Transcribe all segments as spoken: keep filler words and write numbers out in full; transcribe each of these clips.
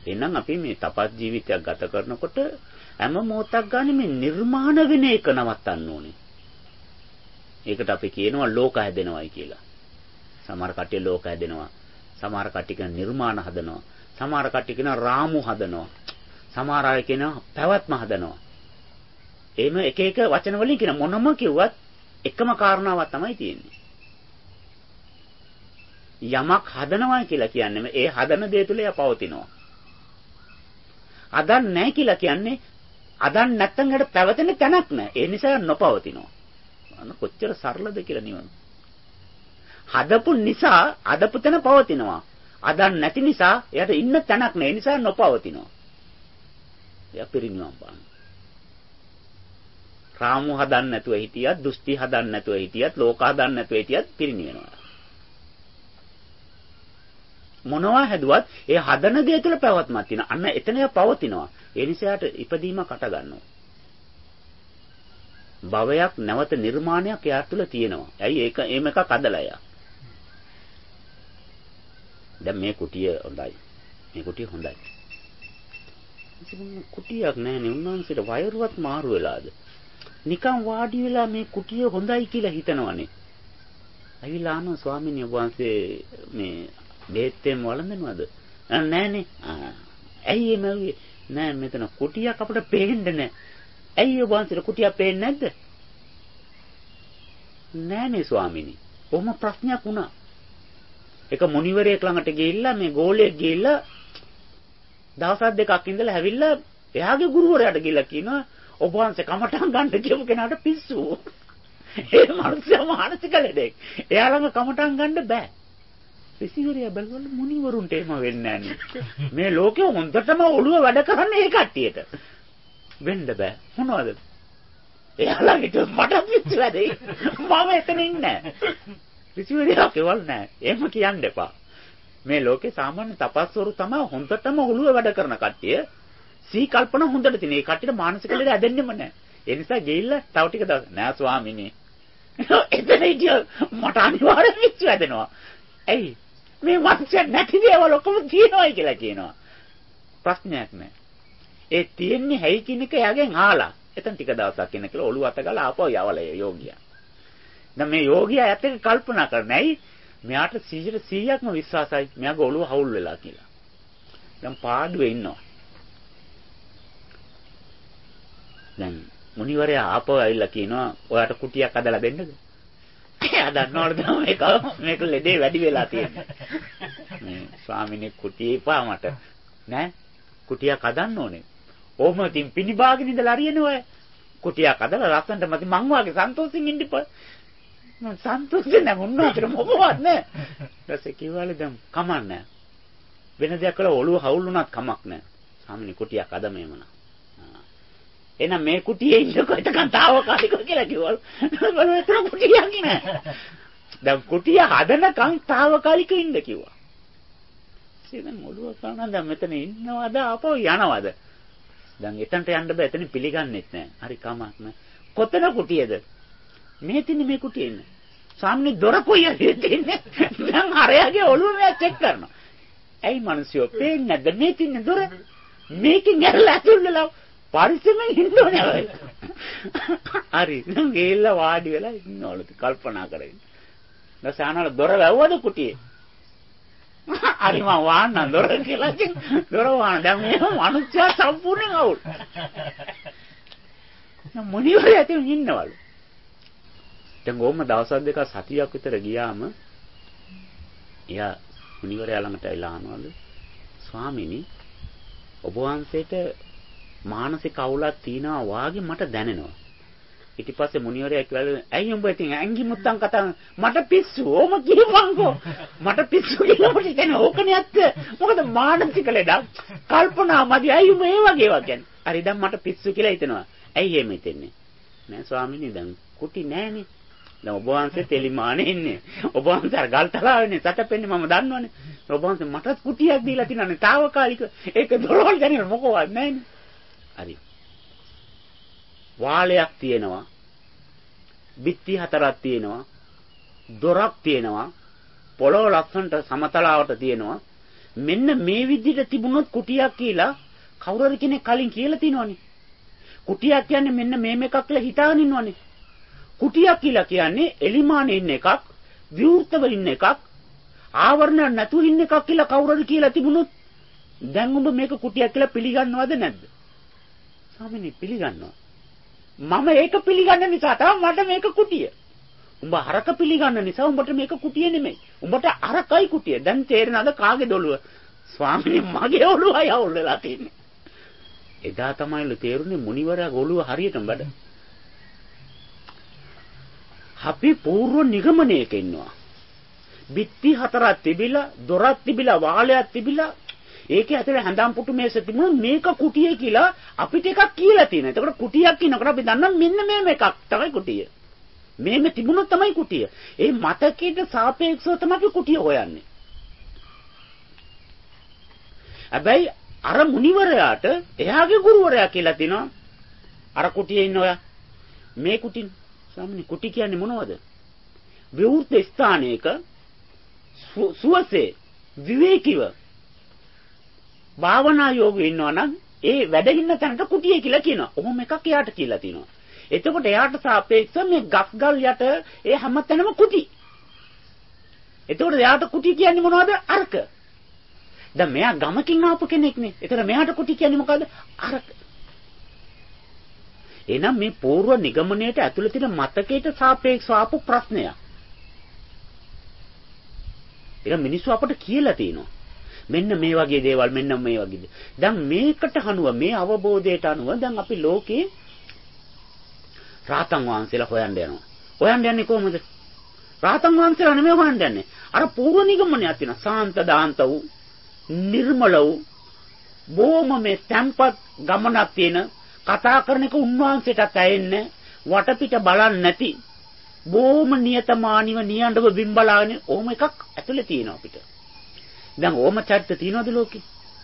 එහෙනම් අපි මේ තපස් ජීවිතයක් ගත කරනකොට හැම මොහොතක් ගන්න මේ නිර්මාණ වෙන එක නවත්තන්න ඕනේ. ඒකට අපි කියනවා ලෝක හැදෙනවයි කියලා. සමහර කට්ටිය ලෝක හැදෙනවා. සමහර කට්ටිය කියන නිර්මාණ හදනවා. සමහර කට්ටිය කියන රාමු හදනවා. සමහර අය කියන පැවැත්ම හදනවා. එහෙම එක එක වචන වලින් කියන මොනම කිව්වත් එකම කාරණාවක් තමයි තියෙන්නේ. යමක් හදනවා කියලා කියන්නේ ඒ හදන දේ තුල එයා පවතිනවා. අදන් නැහැ කියලා කියන්නේ අදන් නැත්තම් ඒකට පැවතෙන තැනක් නැහැ. ඒ නිසා නොපවතිනවා. අන්න කොච්චර සරලද කියලා නිවන. හදපු නිසා අදපු තැන පවතිනවා. අදන් නැති නිසා එයාට ඉන්න තැනක් නැහැ. ඒ නිසා නොපවතිනවා. එයා පිරිනිවන් පාන. රාමු හදන්න නැතුව හිටියත්, දෘෂ්ටි හදන්න නැතුව හිටියත්, ලෝක හදන්න නැතුව හිටියත් පිරිනිවෙනවා. මොනවා හැදුවත් ඒ හදන දේ තුළ පැවැත්මක් තියෙනවා. අන්න එතන එයා පවතිනවා. ඒ නිසාට ඉපදීමක් අට ගන්නවා. භවයක් නැවත නිර්මාණයක් එයා තුළ තියෙනවා. ඇයි ඒක එහෙම එකක් අදලා එයා. දැන් මේ කුටිය හොඳයි. මේ කුටිය හොඳයි. ඉතින් කුටියක් නැහැනේ. උන්වහන්සේට වයරුවත් මාරු වෙලාද? නිකන් වාඩි වෙලා මේ කුටිය හොඳයි කියලා හිතනවනේ. ඇවිල්ලා අහනවා ස්වාමීන් වහන්සේ මේ බෙහෙත්තෙන් වළඳනවද? නෑනේ. ඇයි එමෙ නෑ මෙතන කුටියක් අපිට පේන්නේ නෑ. ඇයි ඔබ වහන්සේට කුටියක් පේන්නේ නැද්ද? නෑනේ ස්වාමීනි. කොහොම ප්‍රශ්නයක් වුණා. එක මුනිවරයෙක් ළඟට ගිහිල්ලා මේ ගෝලයෙක් ගිහිල්ලා දවස් දෙකක් ඉඳලා හැවිල්ලා එයාගේ ගුරුවරයාට ගිහිල්ලා කියනවා ඔබ වහන්සේ කමටහන් ගන්න කියපු කෙනාට පිස්සු. ඒ මනුස්සයා මානසික ලෙඩෙක්. එයා ළඟ කමටහන් ගන්න බෑ. ඍෂිවරයා බලවල මුනිවරුන්ට එහෙම වෙන්නේ නෑනේ. මේ ලෝකෙ හොඳටම ඔළුව වැඩ කරන්නේ ඒ කට්ටියට. වෙන්න බෑ. මොනවද? එයා ළඟට මට පිස්සු වැඩේ. මම එතන ඉන්නේ නෑ. ඍෂිවරයා කෙවල් නෑ. එහෙම කියන්න එපා. මේ ලෝකේ සාමාන්‍ය තපස්වරු තමයි හොඳටම ඔළුව වැඩ කරන කට්ටිය. සී කල්පන හොඳට තියෙන. ඒ කට්ටියට මානසික ලෙඩ ඇදෙන්නෙම නෑ. ඒ නිසා ගිහිල්ලා තව ටික දවස් නෑ ස්වාමීනි. එතන ඉතින් මට අනිවාර්යෙන් පිස්සු ඇදෙනවා. ඇයි? මේ වංශය නැති දේවල් ඔක්කොම තියෙනවායි කියලා කියනවා. ප්‍රශ්නයක් නෑ. ඒ තියෙන්නේ හැයි කියන එක එයාගෙන් අහලා. එතන ටික දවසක් ඉන්න කියලා ඔළුව අත ගාලා ආපහු යවල යෝගියා. දැන් මේ යෝගියා ඇත්ත එක කල්පනා කරන්නේ ඇයි? මෙයාට සීයට සීයක්ම විශ්වාසයි මෙයාගේ ඔළුව හවුල් වෙලා කියලා. දැන් පාඩුවේ ඉන්නවා. දැන් මුනිවරයා ආපහු ඇවිල්ලා කියනවා ඔයාට කුටියක් හදලා දෙන්නද? එයා දන්නවද මේක මේක ලෙඩේ වැඩි වෙලා තියෙන්නේ. මේ ස්වාමිනේ කුටිය එපා මට. නෑ කුටියක් හදන්න ඕනේ. ඕම තින් පිනිබාගෙන ඉඳලා හරියනේ ඔය. කුටියක් හදලා ලස්සනට මත මං වාගේ සන්තෝෂෙන් ඉන්න ඉපා. මම සන්තෝෂෙන් නම් උන්වහන්සේට මොකවත් නෑ. ඊටසේ කිව්වලු දැන් කමක් නෑ. වෙන දෙයක් කළා ඔළුව හවුල් වුණත් කමක් නෑ. ස්වාමිනේ කුටියක් හද මේම නා. එහෙනම් මේ කුටියේ ඉන්නකො එතකන් තාවකාලිකව කියලා කිව්වලු. බලන්න එතන කුටියක් නෑ. දැන් කුටිය හදනකන් තාවකාලිකව ඉන්න කිව්වා. ඉතින් ඔළුව කරනවා දැන් මෙතන ඉන්නවද ආපහු යනවද? දැන් එතනට යන්න බෑ එතන පිළිගන්නෙත් නෑ. හරි කමක් නෑ. කොතන කුටියද? මේ තින්නේ මේ කුටියේ ඉන්නේ. සාමනේ දොර කොයියද තින්නේ? දැන් හරයාගේ ඔළුව මෙයා චෙක් කරනවා. ඇයි මිනිස්සු පේන්නේ නැද්ද මේ තින්නේ දොර? මේකෙන් ඇරලා ඇතුල් වෙලා පරිස්සමෙන් ඉන්න ඕනේ. හරි. දැන් ගේලා වාඩි වෙලා ඉන්නවලු කල්පනා කරගෙන. දැන් සානවල දොර වැව්වද කුටියේ? හරි මම වාන්න දොර කියලා කිව්ව. දොර වාන්න. දැන් මේ මිනිස්සයා සම්පූර්ණයෙන් අවුල්. දැන් මොනිවරේ ඇතුන් ඉන්නවලු. දැන් ඕම දවස් දෙකක් සතියක් විතර ගියාම එයා මුනිවරයා ළඟට ඇවිල්ලා අහනවලු ස්වාමීනි ඔබ වහන්සේට මානසික අවුලක් තියනවා වාගේ මට දැනෙනවා. ඊට පස්සේ මුනිවරයා කියලා ඇයි උඹ ඉතින් ඇඟි මුත්තන් කතා මට පිස්සු ඕම කියපන්කෝ මට පිස්සු කියලා මොකද කියන්නේ ඕකනේ ඇත්ත. මොකද මානසික ලෙඩක් කල්පනා මදි ඇයි උඹ ඒ වගේ ඒවා කියන්නේ. හරි දැන් මට පිස්සු කියලා හිතෙනවා. ඇයි එහෙම හිතෙන්නේ? නෑ ස්වාමීනි දැන් කුටි නෑනේ. දැන් ඔබ වහන්සේ තෙලිමානේ ඉන්නේ. ඔබ වහන්සේ අර ගල්තලාවේනේ සැතපෙන්නේ මම දන්නවනේ. ඔබ වහන්සේ මටත් කුටියක් දීලා තිනන්නේ తాවකාලික. ඒක දොරවල් දැනෙන්න මොකවත් නෑනේ. හරි. වාලයක් තියෙනවා. බිත්ති හතරක් තියෙනවා. දොරක් තියෙනවා. පොළොව ලස්සනට සමතලාවට තියෙනවා. මෙන්න මේ විදිහට තිබුණොත් කුටියක් කියලා කවුරු හරි කෙනෙක් කලින් කියලා තිනවනේ. කුටියක් කියන්නේ මෙන්න මේ මේකක් කියලා හිතාගෙන ඉන්නවනේ. කුටියක් කියලා කියන්නේ එලිමානේ ඉන්න එකක්, විවෘතව ඉන්න එකක්, ආවරණ නැතුව ඉන්න එකක් කියලා කවුරු හරි කියලා තිබුණොත් දැන් ඔබ මේක කුටියක් කියලා පිළිගන්නවද නැද්ද? ස්වාමීනි පිළිගන්නවා. මම ඒක පිළිගන්න නිසා තමයි මට මේක කුටිය. උඹ අරක පිළිගන්න නිසා උඹට මේක කුටිය නෙමෙයි. උඹට අරකයි කුටිය. දැන් තේරෙනවද කාගේ දොළුව? ස්වාමීනි මගේ ඔළුවයි අවුල් වෙලා තියෙන්නේ. එදා තමයිලු තේරුනේ මුනිවරයා ඔළුව හරියටම වැඩ. අපි පූර්ව නිගමනයක ඉන්නවා. බිත්ති හතරක් තිබිලා, දොරක් තිබිලා, වාලයක් තිබිලා, ඒකේ ඇතුලේ හැඳාම් පුටු මේස තිබුණා මේක කුටිය කියලා අපිට එකක් කියලා තියෙනවා. එතකොට කුටියක් කියනකොට අපි දන්නවා මෙන්න මේම එකක් තමයි කුටිය. මේම තිබුණොත් තමයි කුටිය. ඒ මතකයට සාපේක්ෂව තමයි අපි කුටිය හොයන්නේ. හැබැයි අර මුනිවරයාට එයාගේ ගුරුවරයා කියලා තිනවා අර කුටියේ ඉන්න ඔයා මේ කුටින් සාමාන්‍ය කුටි කියන්නේ මොනවද? විවෘත ස්ථානයක සුවසේ විවේකීව භාවනා යෝගී ඉන්නවා නම් ඒ වැඩ ඉන්න තැනට කුටිය කියලා කියනවා. ඔහොම එකක් එයාට කියලා තිනවා. එතකොට එයාට සාපේක්ෂව මේ ගස්ගල් යට ඒ හැමතැනම කුටි. එතකොට එයාට කුටි කියන්නේ මොනවද? අරක. දැන් මෙයා ගමකින් ආපු කෙනෙක් නේ. එතකොට මෙයාට කුටි කියන්නේ මොකද්ද? අරක. එහෙනම් මේ పూర్ව නිගමනයේට ඇතුළේ තියෙන මතකයට සාපේක්ෂව ආපු ප්‍රශ්නයක්. ඒක මිනිස්සු අපට කියලා තිනවා. මෙන්න මේ වගේ දේවල් මෙන්න මේ වගේ. දැන් මේකට අනුව මේ අවබෝධයට අනුව දැන් අපි ලෝකේ රාතන් වහන්සේලා හොයන්න යනවා. හොයන්න යන්නේ කොහොමද? රාතන් වහන්සේලා නෙමෙයි හොයන්න යන්නේ. අර పూర్ව නිගමනයක් තියෙනවා. සාන්ත දාන්ත වූ, නිර්මල වූ, බොහොම මේ tempat ගමනක් තියෙන කතා කරන එක උන්වහන්සේටත් ඇයෙන්නේ වටපිට බලන්නේ නැති බොහොම නියතමානීව නියඬව බිම්බලාගෙන ඕම එකක් ඇතුලේ තියෙනවා අපිට. දැන් ඕම චරිත තියෙනවද ලෝකේ?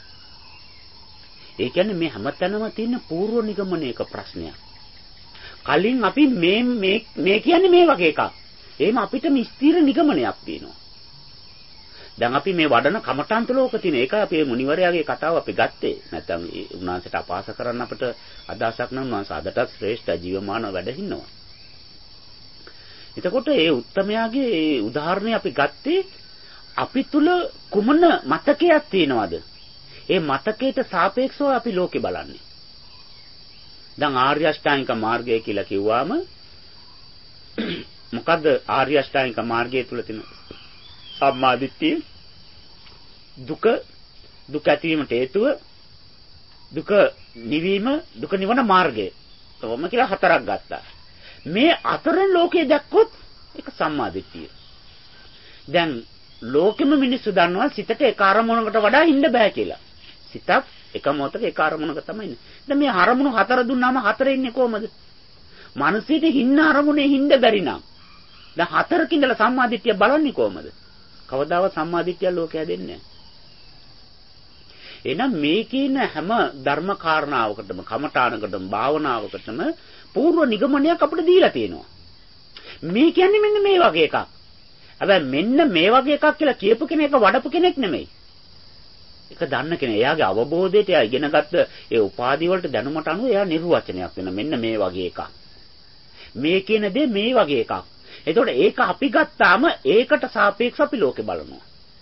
ඒ කියන්නේ මේ හැමතැනම තියෙන పూర్ව නිගමනයක ප්‍රශ්නයක්. කලින් අපි මේ මේ මේ කියන්නේ මේ වගේ එකක්. එහෙම අපිට මිස්තිර නිගමනයක් තියෙනවා. දැන් අපි මේ වඩන කමඨාන්ත ලෝක තියෙන ඒක අපේ මුනිවරයාගේ කතාව අපි ගත්තේ. නැත්නම් ඒ උන්වහන්සේට අපහාස කරන්න අපිට අදහසක් නම් උන්වහන්සේ අදටත් ශ්‍රේෂ්ඨ ජීවමානව වැඩ ඉන්නවා. එතකොට ඒ උත්තමයාගේ ඒ උදාහරණය අපි ගත්තේ අපි තුල කුමන මතකයක් තියෙනවද? ඒ මතකයට සාපේක්ෂව අපි ලෝකේ බලන්නේ. දැන් ආර්ය අෂ්ටාංගික මාර්ගය කියලා කිව්වම මොකද්ද ආර්ය අෂ්ටාංගික මාර්ගය තුල තියෙන සම්මා දිට්ඨිය? දුක, දුක ඇතිවීමට හේතුව, දුක නිවීම, දුක නිවන මාර්ගය. කොහොම කියලා හතරක් ගත්තා. මේ අතරෙන් ලෝකේ දැක්කොත් ඒක සම්මා දිට්ඨිය. දැන් ලෝකෙම මිනිස්සු දන්නවා සිතට එක අරමුණකට වඩා ඉන්න බෑ කියලා. සිතක් එක මොහොතක එක අරමුණක තමයි ඉන්නේ. දැන් මේ අරමුණු හතර දුන්නාම හතර ඉන්නේ කොහමද? මනසෙට හින්න අරමුණේ හින්න බැරි නම් දැන් හතරක ඉඳලා සම්මා දිට්ඨිය බලන්නේ කොහමද? කවදාවත් සම්මා දිට්ඨිය ලෝකෙ හැදෙන්නේ නැහැ. එහෙනම් මේ කියන හැම ධර්ම කාරණාවකටම, කමඨානකටම, භාවනාවකටම పూర్ව නිගමනයක් අපිට දීලා තියෙනවා. මේ කියන්නේ මෙන්න මේ වගේ එකක්. හැබැයි මෙන්න මේ වගේ එකක් කියලා කියපු කෙනෙක් වඩපු කෙනෙක් නෙමෙයි. ඒක දන්න කෙනෙක්. එයාගේ අවබෝධයට එයා ඉගෙනගත්ත ඒ උපාධි වලට දැනුමට අනුව එයා නිර්වචනයක් වෙන මෙන්න මේ වගේ එකක්. මේ කියන දේ මේ වගේ එකක්. එතකොට ඒක අපි ගත්තාම ඒකට සාපේක්ෂව අපි ලෝකෙ බලනවා.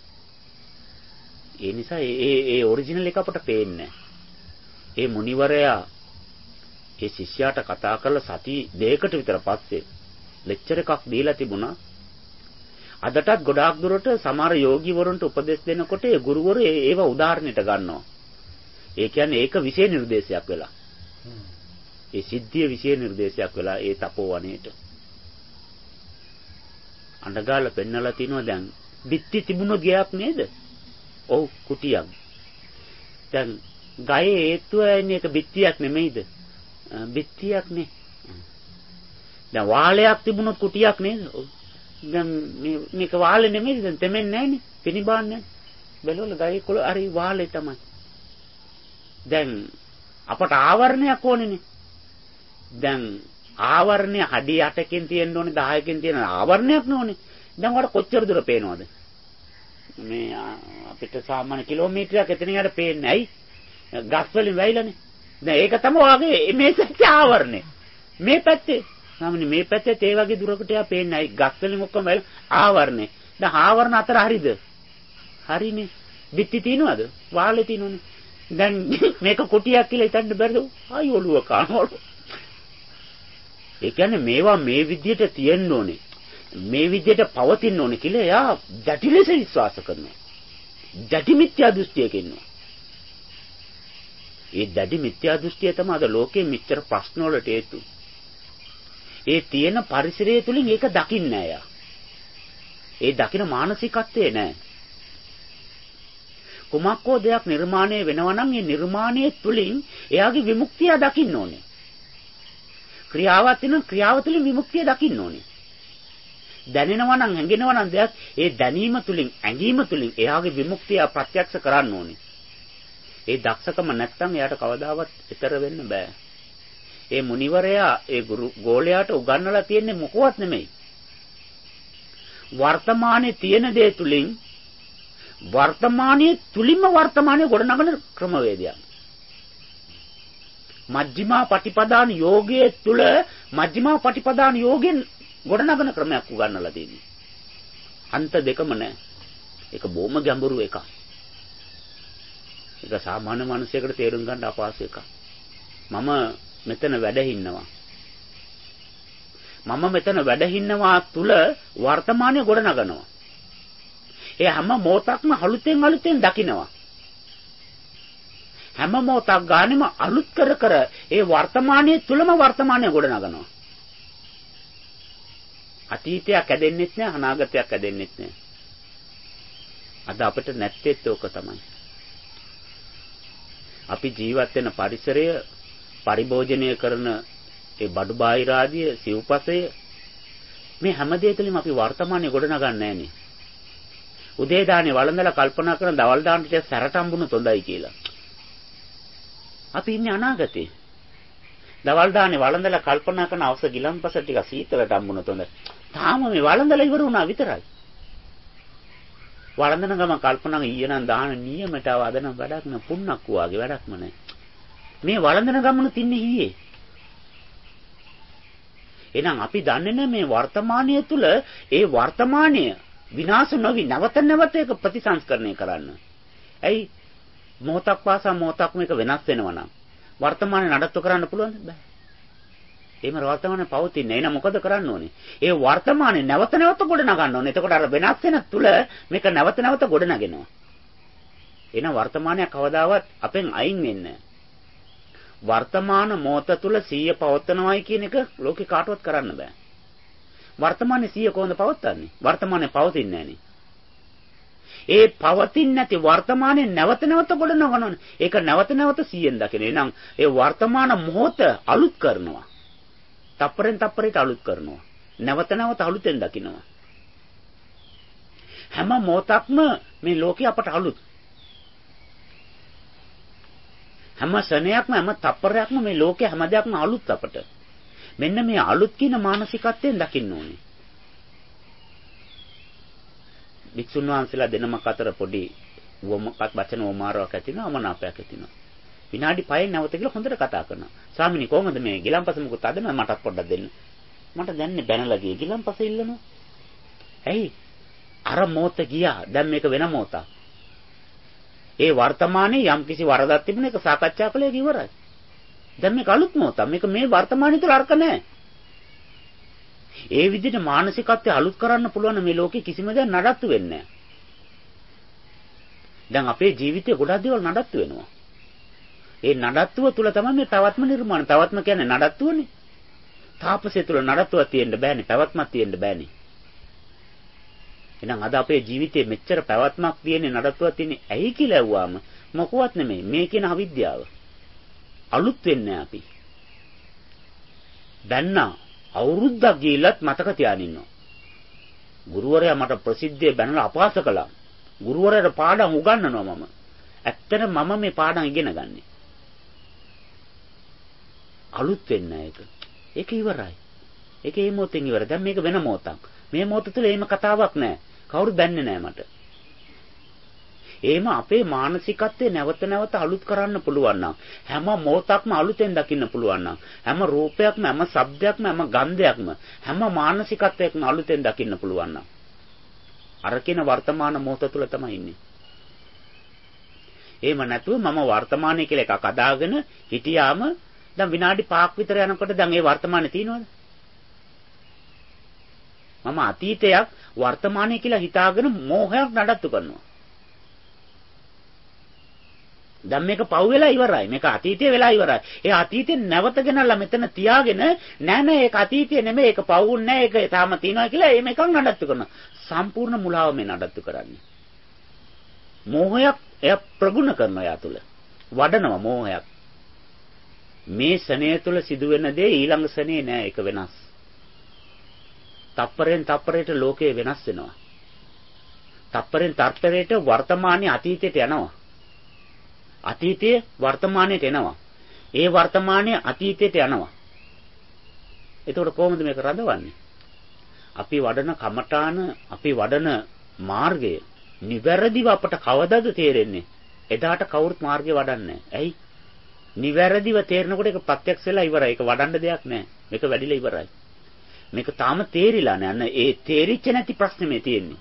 ඒ නිසා ඒ ඒ ඔරිජිනල් එක අපට පේන්නේ නැහැ. ඒ මුනිවරයා ඒ ශිෂ්‍යයාට කතා කරලා සති දෙකකට විතර පස්සේ ලෙක්චර් එකක් දීලා තිබුණා. අදටත් ගොඩාක් දුරට සමහර යෝගීවරුන්ට උපදෙස් දෙනකොට ඒ ගුරුවරු ඒව උදාහරණයට ගන්නවා. ඒ කියන්නේ ඒක විශේෂ නිර්දේශයක් වෙලා. ඒ සිද්ධිය විශේෂ නිර්දේශයක් වෙලා ඒ තපෝවණේට. අඬගාල පෙන්නලා තිනවා දැන් බිත්ති තිබුණොත් ගයක් නේද? ඔව් කුටියක්. දැන් ගයේ හේතුව එන්නේ ඒක බිත්තියක් නෙමෙයිද? බිත්තියක් නේ. දැන් වාලයක් තිබුණොත් කුටියක් නේද? දැන් මේ මේක වාලේ නෙමෙයිද? දැන් තෙමෙන්නේ නැහනේ. පිනිබාන්නේ. බැලුවල ගයේ කොළ හරි වාලේ තමයි. දැන් අපට ආවරණයක් ඕනේනේ. දැන් ආවරණය හඩි අටකින් තියෙන්න ඕනේ දහයකින් තියෙන ආවරණයක් නෝනේ. දැන් වල කොච්චර දුර පේනවද? මේ අපිට සාමාන්‍ය කිලෝමීටරයක් එතනින් යට පේන්නේ ඇයි? ගස් වලින් වැහිලානේ. දැන් ඒක තමයි ඔයගේ මේ පැත්තේ ආවරණය. මේ පැත්තේ සාමාන්‍ය මේ පැත්තේ ඒ වගේ දුරකට යා පේන්නේ ඇයි? ගස් වලින් ඔක්කොම වැහිලා ආවරණය. දැන් ආවරණ අතර හරිද? හරිනේ. බිත්ති තියනවද? වාලේ තියනවනේ. දැන් මේක කොටියක් කියලා හිතන්න බැරිද? ආයි ඔළුව කනවලු. ඒ කියන්නේ මේවා මේ විදියට තියෙන්න ඕනේ. මේ විදියට පවතින්න ඕනේ කියලා එයා දැටි ලෙස විශ්වාස කරනවා. දැටි මිත්‍යා දෘෂ්ටියක ඉන්නවා. ඒ දැටි මිත්‍යා දෘෂ්ටිය තමයි අද ලෝකයේ මෙච්චර ප්‍රශ්න වලට හේතු. ඒ තියෙන පරිසරය තුලින් ඒක දකින්නේ නැහැ එයා. ඒ දකින මානසිකත්වයේ නැහැ. කුමක්කෝ දෙයක් නිර්මාණය වෙනවා නම් ඒ නිර්මාණය තුලින් එයාගේ විමුක්තිය දකින්න ඕනේ. ක්‍රියාවක් තියෙන ක්‍රියාව තුලින් විමුක්තිය දකින්න ඕනේ. දැනෙනවා නම් හැඟෙනවා නම් දෙයක් ඒ දැනීම තුලින් ඇඟීම තුලින් එයාගේ විමුක්තිය ප්‍රත්‍යක්ෂ කරන්න ඕනේ. ඒ දක්ෂකම නැත්තම් එයාට කවදාවත් ඊතර වෙන්න බෑ. ඒ මුනිවරයා ඒ ගුරු ගෝලයාට උගන්වලා තියෙන්නේ මොකවත් නෙමෙයි. වර්තමානයේ තියෙන දේ තුලින් වර්තමානයේ තුලින්ම වර්තමානයේ ගොඩනගන ක්‍රමවේදයක්. මජ්ක්‍ධිමා පටිපදාන යෝගයේ තුල මජ්ක්‍ධිමා පටිපදාන යෝගයෙන් ගොඩනගන ක්‍රමයක් උගන්වලා තියෙනවා. අන්ත දෙකම නැහැ. ඒක බොහොම ගැඹුරු එකක්. ඒක සාමාන්‍ය මිනිසෙකුට තේරුම් ගන්න අපහසු එකක්. මම මෙතන වැඩ ඉන්නවා. මම මෙතන වැඩ ඉන්නවා තුල වර්තමානයේ ගොඩනගනවා. ඒ හැම මොහොතක්ම අලුතෙන් අලුතෙන් දකින්නවා. හැම මොහොතක් ගානෙම අලුත් කර කර ඒ වර්තමානයේ තුලම වර්තමානය ගොඩනගනවා. අතීතයක් ඇදෙන්නෙත් නෑ අනාගතයක් ඇදෙන්නෙත් නෑ. අද අපිට නැත්තේත් ඕක තමයි. අපි ජීවත් වෙන පරිසරය පරිභෝජනය කරන ඒ බඩු බාහිර ආදිය සිව්පසය මේ හැම දෙය තුළින්ම අපි වර්තමානයේ ගොඩනගන්නේ නෑනේ. උදේ දානේ වළඳලා කල්පනා කරන දවල් දාන්න ටික සැරට හම්බුනොත් හොඳයි කියලා. අපි ඉන්නේ අනාගතේ. දවල් දානේ වළඳලා කල්පනා කරන අවශ්‍ය ගිලන්පස ටික සීතලට හම්බුනොත් හොඳයි. තාම මේ වළඳලා ඉවර වුණා විතරයි. වළඳන ගම කල්පනා ඊයේ නම් දාන නියමයට ආව අද නම් වැඩක් නෑ පුන්නක් වාගේ වැඩක්ම නෑ. මේ වළඳන ගමන තින්නේ ඊයේ. එහෙනම් අපි දන්නේ නැහැ මේ වර්තමානයේ තුල ඒ වර්තමානය විනාශ නොවි නැවත නැවත ඒක ප්‍රතිසංස්කරණය කරන්න. ඇයි මොහොතක් පාසා මොහොතක් මේක වෙනස් වෙනවා නම් වර්තමානයේ නඩත්තු කරන්න පුළුවන්ද? බෑ. එහෙම වර්තමානයේ පවතින්නේ. එහෙනම් මොකද කරන්න ඕනේ? ඒ වර්තමානයේ නැවත නැවත ගොඩ නගන්න ඕනේ. එතකොට අර වෙනස් වෙන තුල මේක නැවත නැවත ගොඩ නගෙනවා. එහෙනම් වර්තමානය කවදාවත් අපෙන් අයින් වෙන්නේ නැහැ. වර්තමාන මොහොත තුල සිහිය පවත්නවායි කියන එක ලෝකේ කාටවත් කරන්න බෑ. වර්තමානයේ සිහිය කොහොමද පවත්න්නේ? වර්තමානයේ පවතින්නේ නැහනේ. ඒ පවතින්නේ නැති වර්තමානයේ නැවත නැවත ගොඩ නගනවනේ. ඒක නැවත නැවත සිහියෙන් දකින. එහෙනම් ඒ වර්තමාන මොහොත අලුත් කරනවා. තප්පරෙන් තප්පරයට අලුත් කරනවා. නැවත නැවත අලුතෙන් දකිනවා. හැම මොහොතක්ම මේ ලෝකේ අපට අලුත්. හැම ශරණයක්ම හැම තප්පරයක්ම මේ ලෝකේ හැම දෙයක්ම අලුත් අපට. මෙන්න මේ අලුත් කියන මානසිකත්වයෙන් දකින්න ඕනේ. වික්ෂුන් වහන්සේලා දෙනමක් අතර පොඩි වොමක් වචන වමාරාවක් ඇති වෙනවා අමනාපයක් ඇති වෙනවා. විනාඩි පහෙන් නැවත කියලා හොඳට කතා කරනවා. ස්වාමිනේ කොහොමද මේ ගිලම්පස මුකුත් අදනවා මටත් පොඩ්ඩක් දෙන්න. මට දැන්නේ බැනලා ගියේ ගිලම්පස ඉල්ලනවා. ඇයි? අර මොහොත ගියා. දැන් මේක වෙන මොහොතක්. ඒ වර්තමානයේ යම් කිසි වරදක් තිබුණ එක සාකච්ඡා කළේ ඉවරයි. දැන් මේක අලුත් මොහොතක්. මේක මේ වර්තමානයේ තුල අර්ථ නැහැ. ඒ විදිහට මානසිකත්වය අලුත් කරන්න පුළුවන් මේ ලෝකේ කිසිම දෙයක් නඩත්තු වෙන්නේ නැහැ. දැන් අපේ ජීවිතේ ගොඩක් දේවල් නඩත්තු වෙනවා. ඒ නඩත්තුව තුල තමයි මේ පැවැත්ම නිර්මාණය. පැවැත්ම කියන්නේ නඩත්තුවනේ. තාපසය තුල නඩත්තුවක් තියෙන්න බෑනේ. පැවැත්මක් තියෙන්න බෑනේ. එහෙනම් අද අපේ ජීවිතේ මෙච්චර පැවැත්මක් තියෙන්නේ නඩත්තුවක් තියෙන්නේ ඇයි කියලා ඇහුවාම මොකවත් නෙමෙයි. මේ කියන අවිද්‍යාව. අලුත් වෙන්නේ අපි. දැන් අවුරුද්දක් ගිහිල්ලත් මතක තියාගෙන ඉන්නවා. ගුරුවරයා මට ප්‍රසිද්ධියේ බැනලා අපහාස කළා. ගුරුවරයාට පාඩම් උගන්වනවා මම. ඇත්තට මම මේ පාඩම් ඉගෙන ගන්නේ. අලුත් වෙන්නේ ඒක. ඒක ඉවරයි. ඒක මේ මොහොතෙන් ඉවරයි. දැන් මේක වෙන මොහොතක්. මේ මොහොත තුළ එහෙම කතාවක් නැහැ. කවුරුත් දන්නේ නැහැ මට. එහෙම අපේ මානසිකත්වය නැවත නැවත අලුත් කරන්න පුළුවන් නම් හැම මොහොතක්ම අලුතෙන් දකින්න පුළුවන් නම් හැම රූපයක්ම හැම ශබ්දයක්ම හැම ගන්ධයක්ම හැම මානසිකත්වයක්ම අලුතෙන් දකින්න පුළුවන් නම් අර කියන වර්තමාන මොහොත තුල තමයි ඉන්නේ. එහෙම නැතුව මම වර්තමානයේ කියලා එකක් අදාගෙන හිටියාම දැන් විනාඩි පහක් විතර යනකොට දැන් ඒ වර්තමානේ තියෙනවද? මම අතීතයක් වර්තමානයේ කියලා හිතාගෙන මෝහයක් නඩත්තු කරනවා. දැන් මේක පව් වෙලා ඉවරයි. මේක අතීතයේ වෙලා ඉවරයි. ඒ අතීතේ නැවත ගෙනල්ලා මෙතන තියාගෙන නෑ නෑ ඒක අතීතයේ නෙමෙයි ඒක පවුන්නේ නෑ ඒක තාම තියෙනවා කියලා ඒ මේකක් නඩත්තු කරනවා. සම්පූර්ණ මුලාව මේ නඩත්තු කරන්නේ. මෝහයක් එය ප්‍රගුණ කරනවා යා තුල. වඩනවා මෝහයක්. මේ සනේය තුල සිදුවෙන දේ ඊළඟ සනේ නෑ ඒක වෙනස්. තප්පරෙන් තප්පරයට ලෝකය වෙනස් වෙනවා. තප්පරෙන් තප්පරයට වර්තමානයේ අතීතයට යනවා. අතීතයේ වර්තමානයට එනවා. ඒ වර්තමානයේ අතීතයට යනවා. එතකොට කොහොමද මේක රඳවන්නේ? අපි වඩන කමඨාන, අපි වඩන මාර්ගය නිවැරදිව අපට කවදාද තේරෙන්නේ? එදාට කවුරුත් මාර්ගය වඩන්නේ නැහැ. ඇයි? නිවැරදිව තේරෙනකොට ඒක ප්‍රත්‍යක්ෂ වෙලා ඉවරයි. ඒක වඩන්න දෙයක් නැහැ. මේක වැඩිලා ඉවරයි. මේක තාම තේරිලා නැහැ. අන්න ඒ තේරිච්ච නැති ප්‍රශ්නේ මේ තියෙන්නේ.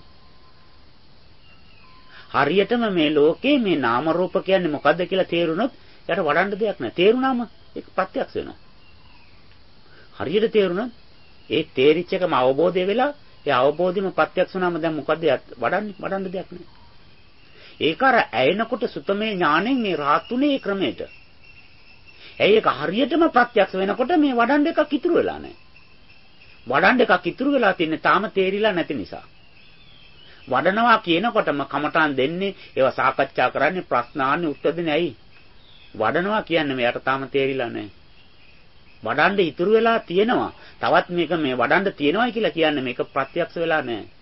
හරියටම මේ ලෝකේ මේ නාම රූප කියන්නේ මොකද්ද කියලා තේරුනොත් යට වඩන්න දෙයක් නැහැ. තේරුණාම ඒක ප්‍රත්‍යක්ෂ වෙනවා. හරියට තේරුණොත් ඒ තේරිච්ච එකම අවබෝධය වෙලා ඒ අවබෝධෙම ප්‍රත්‍යක්ෂ වුණාම දැන් මොකද්ද වඩන්නේ? වඩන්න දෙයක් නැහැ. ඒක අර ඇයෙනකොට සුතමේ ඥාණයෙන් මේ රාත්තුනේ ක්‍රමයට. ඇයි ඒක හරියටම ප්‍රත්‍යක්ෂ වෙනකොට මේ වඩන්න එකක් ඉතුරු වෙලා නැහැ. වඩන්න එකක් ඉතුරු වෙලා තින්නේ තාම තේරිලා නැති නිසා. වඩනවා කියනකොටම කමඨාන් දෙන්නේ ඒවා සාකච්ඡා කරන්නේ ප්‍රශ්න ආන්නේ උත්තර දෙන්නේ ඇයි? වඩනවා කියන්නේ මෙයාට තාම තේරිලා නැහැ. වඩන්න ඉතුරු වෙලා තියෙනවා. තවත් මේක මේ වඩන්න තියෙනවා කියලා කියන්නේ මේක ප්‍රත්‍යක්ෂ වෙලා නැහැ.